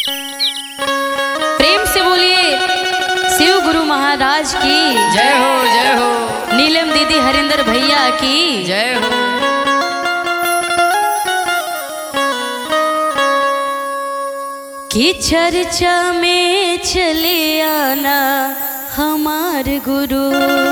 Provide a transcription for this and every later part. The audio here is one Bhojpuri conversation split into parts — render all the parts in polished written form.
प्रेम से बोलिए शिव गुरु महाराज की जय हो जय हो। नीलम दीदी हरिंदर भैया की जय हो। कि चर्चा में चले आना हमार गुरु।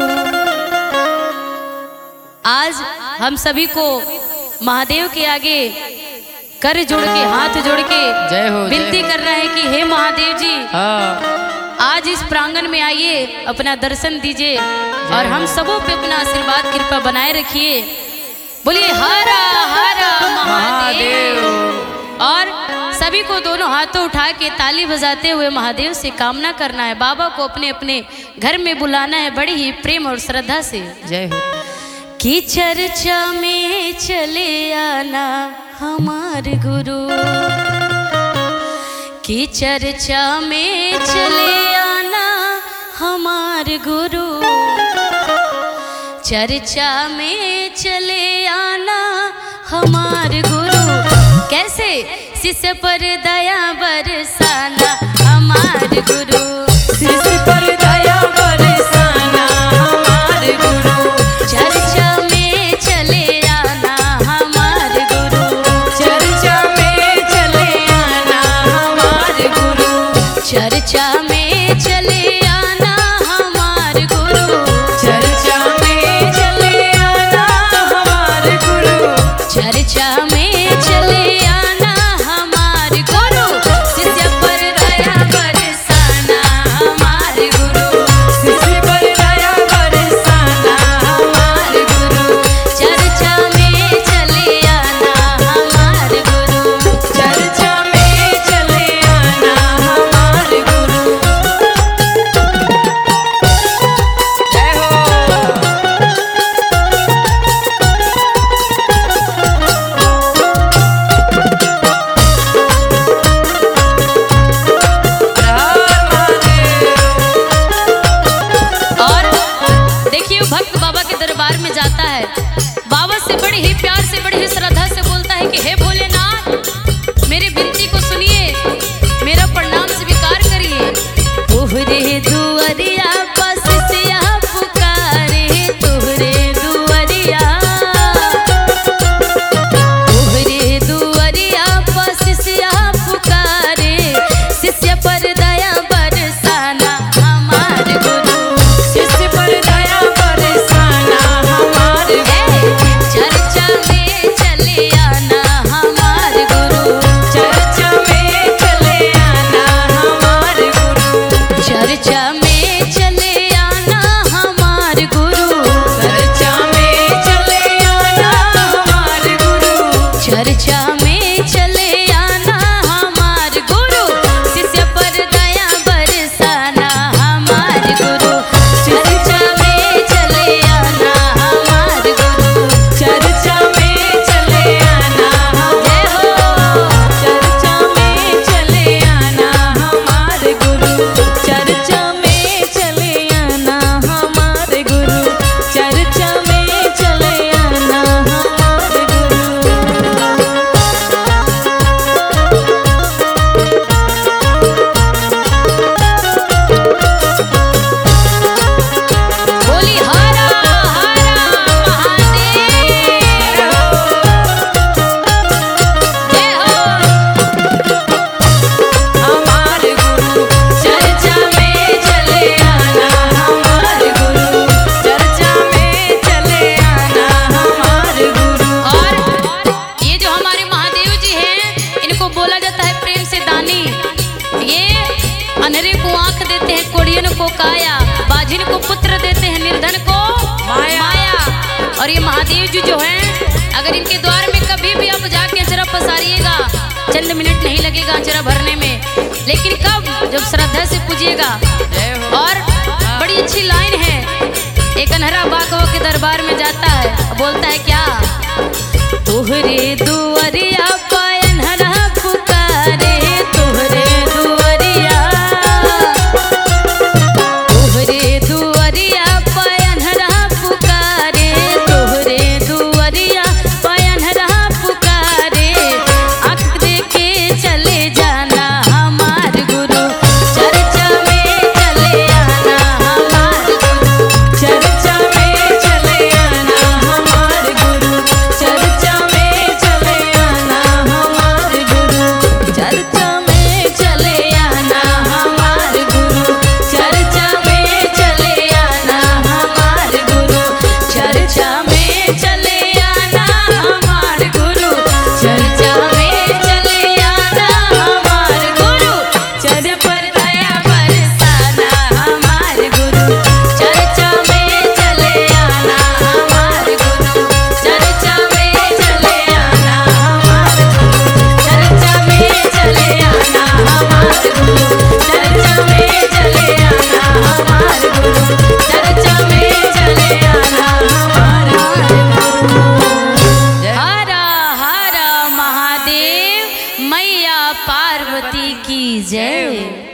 आज हम सभी को महादेव के आगे कर जोड़ के हाथ जोड़ के जय हो विनती कर रहे हैं कि हे महादेव जी, हाँ आज इस प्रांगण में आइए, अपना दर्शन दीजिए और हम सबों पे अपना आशीर्वाद कृपा बनाए रखिए। बोलिए हरा हरा महादेव। और सभी को दोनों हाथों उठा के ताली बजाते हुए महादेव से कामना करना है, बाबा को अपने अपने घर में बुलाना है बड़ी ही प्रेम और श्रद्धा से। जय हो। कि चर्चा में चले आना हमार गुरु, कि चर्चा में चले आना हमार गुरु, चर्चा में चले आना हमार गुरु। कैसे? शिष्य पर दया बरसाना हमार गुरु, शिष्य पर दया बरसाना हमार गुरु। चर्चा में चले आना हमार गुरु, चर्चा में चले आना हमार गुरु। चर्चा में चले आना हमार गुरु, चर्चा में चले आना हमार गुरु। चर्चा में चले आना हमार गुरु। शिष्य पर दया बरसाना हमार गुरु, शिष्य पर दया बरसाना हमार गुरु। चर्चा में चले आना हमार गुरु, चर्चा में चले आना हमार गुरु। जय हो। और देखिए भक्त बाबा के दरबार में जाता है, बाबा से बड़ी ही प्यार से बड़ी ही श्रद्धा से बोलता है कि हे भोलेनाथ, मेरी विनती को सुनिए, मेरा प्रणाम स्वीकार करिए। तोहरे दुआरिया पास से पुकारे, तोहरे दुआरिया, तोहरे दुआरिया पास से पुकारे। शिष्य पर दया बरसाना हमार गुरु, शिष्य पर दया बरसाना हमार गुरु। चर्चा में चले आना हमार गुरु, चर्चा में चले आना हमार गुरु। चर्चा में चले आना हमार गुरु, चर्चा में चले आना हमार गुरु। चर्चा में चले आना हमार गुरु। शिष्य पर दया बरसाना हमार गुरु, चर्चा में चले आना हमार गुरु। चर्चा में चले आना जय हो। चर्चा में चले आना हमार गुरु। चर्चा में चले आना हमार गुरु। चर्चा में चले आना हमार बोली हरा हरा महादेव। जय हो। हमार गुरु। चर्चा में चले आना हमार गुरु। चर्चा में चले आना हमार गुरु। और ये जो हमारे महादेव जी हैं, इनको बोला जाता है प्रेम से दानी। ये अंधेरे को आंख देते हैं, कोढ़ियन को काया, बाझिन को पुत्र देते हैं, निर्धन को माया। और ये महादेव जी जो हैं, अगर इनके द्वार में कभी भी आप जाके अचरा पसारिएगा, चंद मिनट नहीं लगेगा अचरा भरने में, लेकिन कब? जब श्रद्धा से पूजिएगा। जय हो। और बड़ी अच्छी लाइन है, एक अनहरा बाघों के दरबार में जाता है, बोलता है क्या? तोहरे दुआरिया पायन हरा पुकारे, तोहरे दुआरिया, तोहरे दुआरिया पायन हरा पुकारे, तोहरे दुआरिया पायन हरा पुकारे। आँख दे के चले जाना हमार पार्वती की जय।